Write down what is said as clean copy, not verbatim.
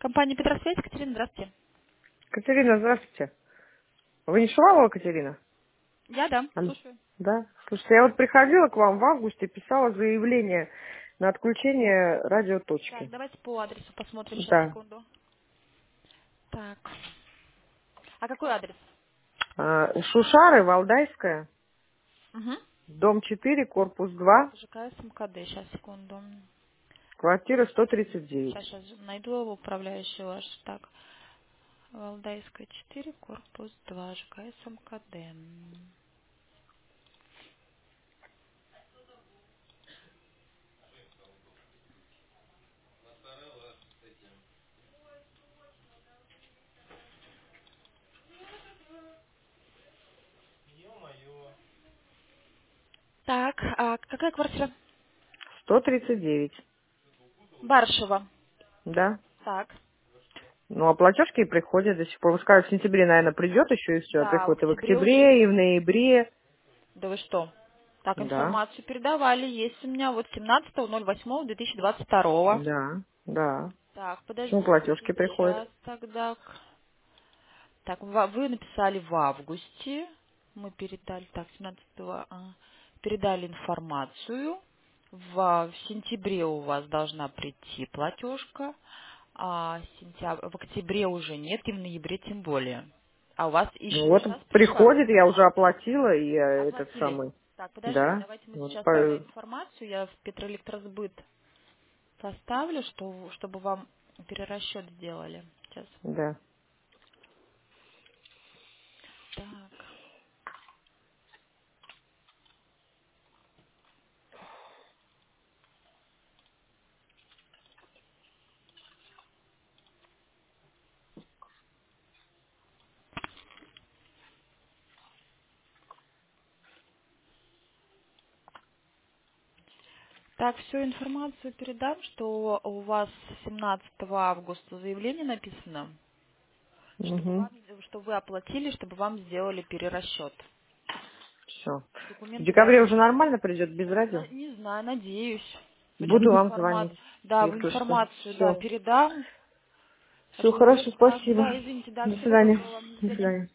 Компания Петросвязь, Катерина, здравствуйте. Катерина, здравствуйте. Вы не Шувалова, Катерина? Я, да, Алло. слушаю. Да. Слушайте, я вот приходила к вам в августе, писала заявление на отключение Так, радиоточки. давайте по адресу посмотрим, сейчас, Да. секунду. Так, а какой адрес? Шушары, Валдайская, Угу. дом 4, корпус 2, ЖКС МКД, сейчас, секунду. квартира 139. Сейчас найду управляющего ваш. Так, Валдайская 4, корпус 2, ЖКС МКД. Так, а какая квартира? 139. Барышева. Да. Так, Ну, а платежки и приходят до сих пор. Вы скажете, в сентябре, наверное, придет еще и все. А да, в приходит и в октябре уже октябре, и в есть. ноябре. Да вы что? Так, Да. информацию передавали. Есть у меня вот 17.08.2022. Да. Да. Так, Почему подождите, платежки приходят? сейчас тогда. Так, вы написали в августе. Мы передали, так, 17-го, передали информацию. В сентябре у вас должна прийти платежка, а в октябре уже нет, и в ноябре тем более. А у вас Ну еще вот сейчас пришла? приходит, я уже оплатила, и этот Оплатили. самый. Так, подождите, Да. давайте мы Вот, сейчас тогда информацию, я в Петроэлектросбыт поставлю, чтобы вам перерасчет сделали. Сейчас. да. Так. Так, всю информацию передам, что у вас 17 августа заявление написано, Угу. что вы оплатили, чтобы вам сделали перерасчет. Все. В Документы декабре ваши уже есть? нормально придет без радио? Не знаю, надеюсь. Сейчас Буду вам звонить, Да, в если что. информацию, да, Все. передам. Так Все что, хорошо, так, спасибо. да, извините, да, До всего свидания. доброго вам, до До свидания. свидания.